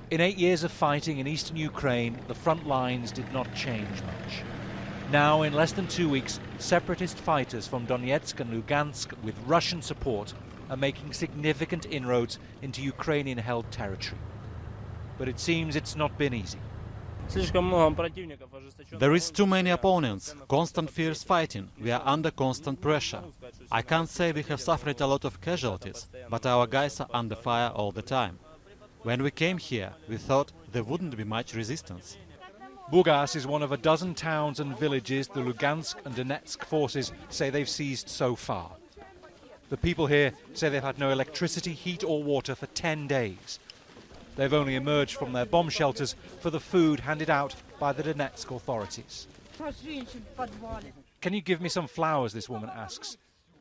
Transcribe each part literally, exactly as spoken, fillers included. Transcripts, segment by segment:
In eight years of fighting in eastern Ukraine, the front lines did not change much. Now, in less than two weeks, separatist fighters from Donetsk and Lugansk, with Russian support, are making significant inroads into Ukrainian-held territory. But it seems it's not been easy. There is too many opponents, constant fierce fighting, we are under constant pressure. I can't say we have suffered a lot of casualties, but our guys are under fire all the time. When we came here, we thought there wouldn't be much resistance. Burgas is one of a dozen towns and villages the Lugansk and Donetsk forces say they've seized so far. The people here say they've had no electricity, heat or water for ten days. They've only emerged from their bomb shelters for the food handed out by the Donetsk authorities. Can you give me some flowers, this woman asks.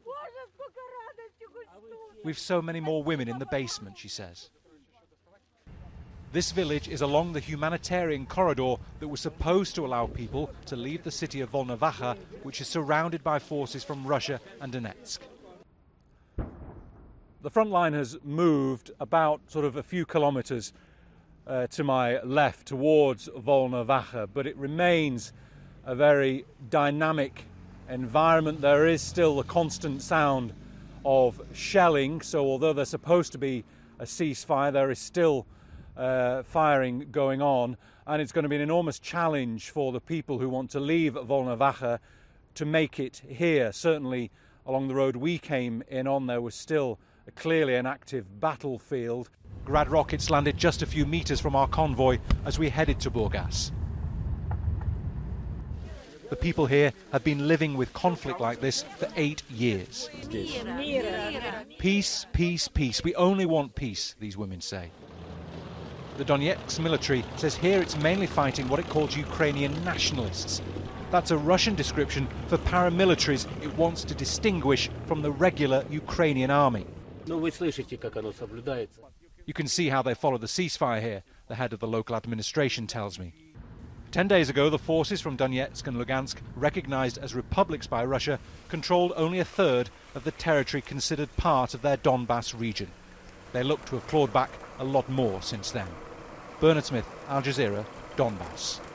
We've so many more women in the basement, she says. This village is along the humanitarian corridor that was supposed to allow people to leave the city of Volnovakha, which is surrounded by forces from Russia and Donetsk. The front line has moved about sort of a few kilometres uh, to my left towards Volnovakha, but it remains a very dynamic environment. There is still the constant sound of shelling, so although there's supposed to be a ceasefire, there is still uh, firing going on, and it's going to be an enormous challenge for the people who want to leave Volnovakha to make it here. Certainly along the road we came in on, there was still clearly an active battlefield. Grad rockets landed just a few metres from our convoy as we headed to Burgas. The people here have been living with conflict like this for eight years. Peace, peace, peace. We only want peace, these women say. The Donetsk military says here it's mainly fighting what it calls Ukrainian nationalists. That's a Russian description for paramilitaries it wants to distinguish from the regular Ukrainian army. You can see how they follow the ceasefire here, the head of the local administration tells me. Ten days ago, the forces from Donetsk and Lugansk, recognized as republics by Russia, controlled only a third of the territory considered part of their Donbass region. They look to have clawed back a lot more since then. Bernard Smith, Al Jazeera, Donbass.